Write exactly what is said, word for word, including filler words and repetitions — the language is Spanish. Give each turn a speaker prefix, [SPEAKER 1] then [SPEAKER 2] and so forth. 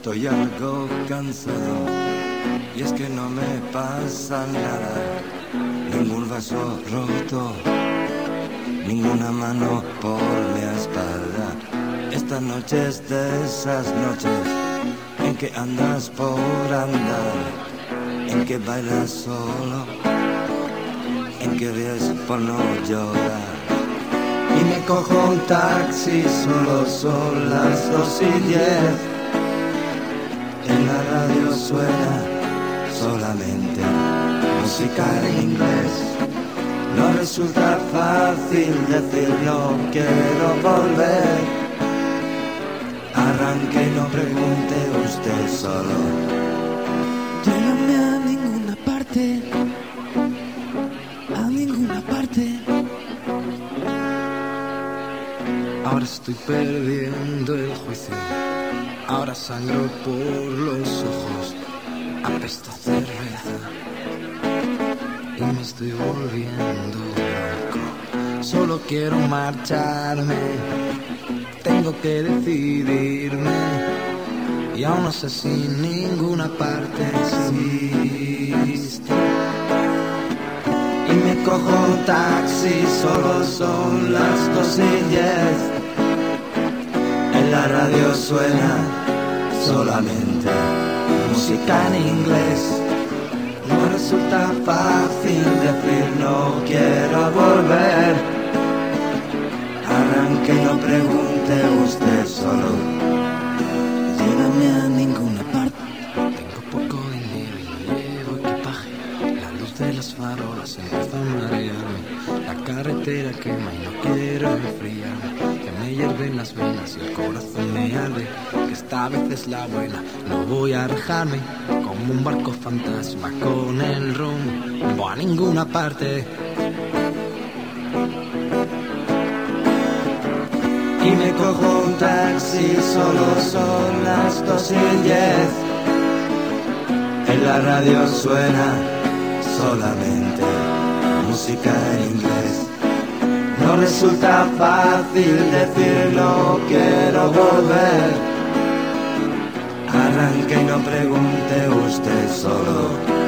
[SPEAKER 1] Estoy algo cansado y es que no me pasa nada, ningún vaso roto, ninguna mano por la espalda. Esta noche es de esas noches en que andas por andar, en que bailas solo, en que ríes por no llorar. Y me cojo un taxi, solo son las dos y diez. En la radio suena solamente música en inglés. No resulta fácil decir no quiero volver. Arranque y no pregunte usted solo.
[SPEAKER 2] Llévame a ninguna parte, a ninguna parte. Ahora estoy perdiendo el juicio, ahora sangro por los ojos, apesta cerveza y me estoy volviendo loco. Solo quiero marcharme, tengo que decidirme y aún no sé si ninguna parte existe.
[SPEAKER 1] Y me cojo un taxi, solo son las dos y diez. En la radio suena solamente música en inglés. No resulta fácil decir no quiero volver. Arranque y no pregunte usted solo.
[SPEAKER 2] Llévame a ninguna parte. Tengo poco dinero y no llevo equipaje. La luz de las farolas empieza a marearme. La carretera quema y no quiero enfriarme. Que me hierven las venas y el corazón me arde. Que esta vez es la buena, no voy a rajarme. Como un barco fantasma con el rumbo a ninguna parte.
[SPEAKER 1] Y me cojo un taxi, solo son las dos y diez. En la radio suena solamente música en inglés. No resulta fácil decir no quiero volver. Arranque y no pregunte usted solo.